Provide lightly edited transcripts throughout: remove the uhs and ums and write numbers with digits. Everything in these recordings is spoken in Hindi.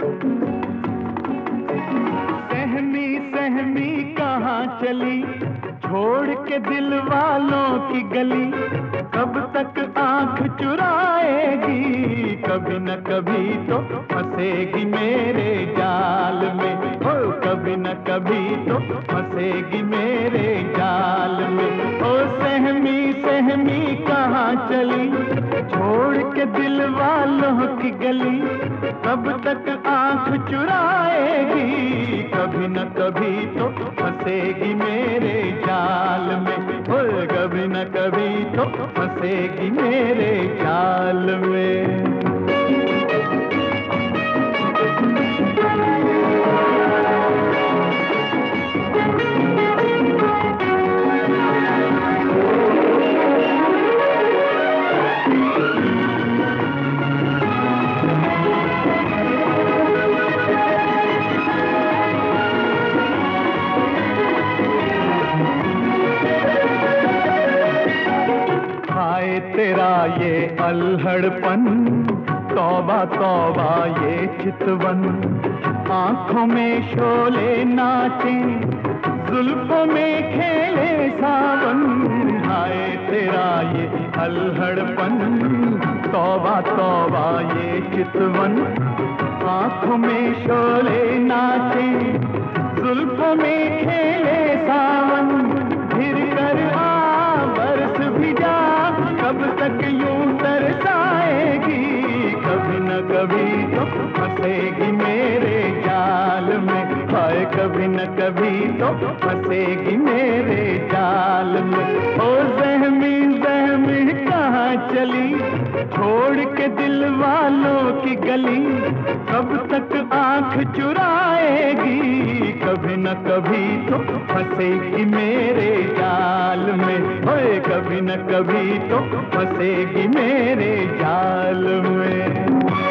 सहमी सहमी कहाँ चली, छोड़ के दिल वालों की गली। कब तक आंख चुराएगी, कभी न कभी तो फंसेगी मेरे जाल में। ओ कभी न कभी तो फंसेगी मेरे जाल में। ओ सहमी सहमी कहाँ चली, छोड़ के दिल वालों की गली। कब तक आंख चुराएगी, कभी न कभी तो फंसेगी मेरे जाल में। ओ कभी न कभी तो फंसेगी मेरे जाल में। हाय तेरा ये अल्हड़पन, तौबा तौबा ये चितवन। आंखों में शोले नाचे, जुल्फों में खेले सावन। हाय तेरा ये अल्हड़पन, तौबा तौबा ये चितवन। आंखों में शोले नाचे, जुल्फों में खेले सावन। फिर कर आ बरस भी जा, कब तक यूं तरसाएगी। कभी न कभी तो फंसेगी मेरे जाल में। हाय कभी न कभी तो फंसेगी मेरे जाल में। ओ ज़हमी ज़हमी कहाँ चली, छोड़ के दिल वालों की गली। कब तक आंख चुराएगी, कभी न कभी तो फंसेगी मेरे जाल में। ओए कभी न कभी तो फंसेगी मेरे जाल में।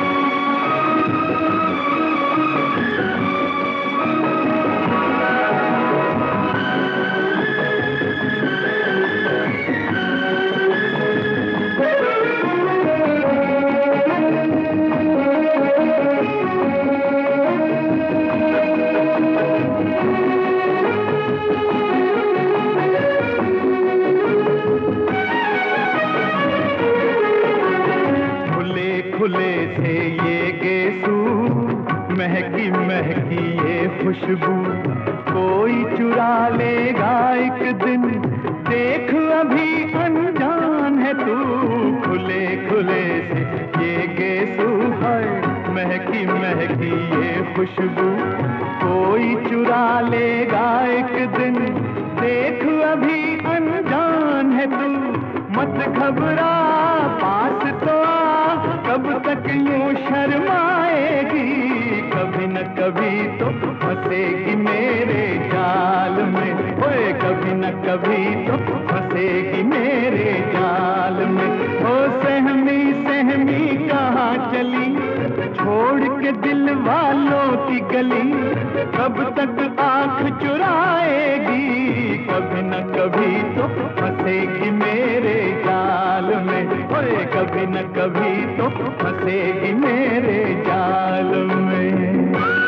खुले से ये गेसू, महकी महकी ये खुशबू। कोई चुरा लेगा एक दिन, देख अभी अनजान है तू। खुले खुले से ये गेसू है, महकी महकी ये खुशबू। कोई चुरा लेगा एक दिन, देख अभी अनजान है तू। मत घबरा पास तो आ, कब तक यूं शर्माएगी। कभी न कभी तो फंसेगी मेरे जाल में। ओए कभी न कभी तो फंसेगी मेरे जाल में। ओ सहमी सहमी कहाँ चली, छोड़ के दिल वालों की गली। कब तक आंख चुराएगी, कभी न कभी तो फंसेगी मेरे जाल में। ओए कभी न कभी तो फंसेगी मेरे जाल में।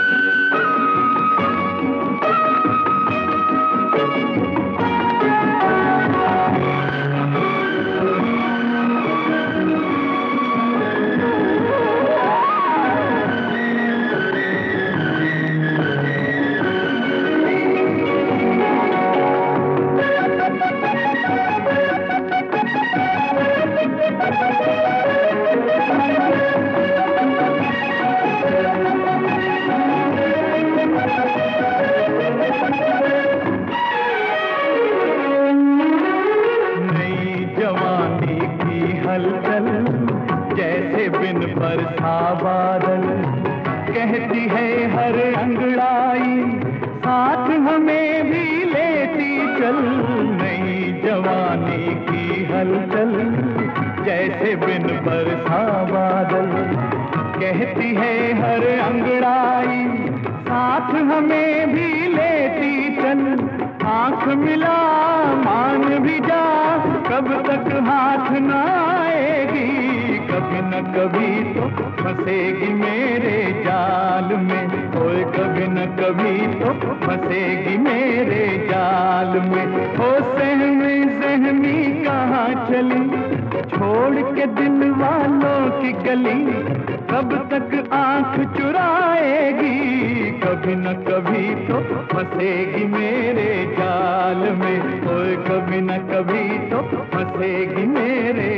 हलचल जैसे बिन बरसा बादल, कहती है हर अंगड़ाई साथ हमें भी लेती चल। नई जवानी की हलचल जैसे बिन बरसा बादल, कहती है हर अंगड़ाई साथ हमें भी लेती चल। आंख मिला मान भी जा, कब तक हाथ न आएगी। कभी न कभी तो फंसेगी मेरे जाल कभी तो फंसेगी मेरे जाल में। ओ सहमी सहमी कहाँ चली, छोड़ के दिल वालों की गली, कब तक आंख चुराएगी, कभी न कभी तो फंसेगी मेरे जाल में। ओए कभी न कभी तो फंसेगी मेरे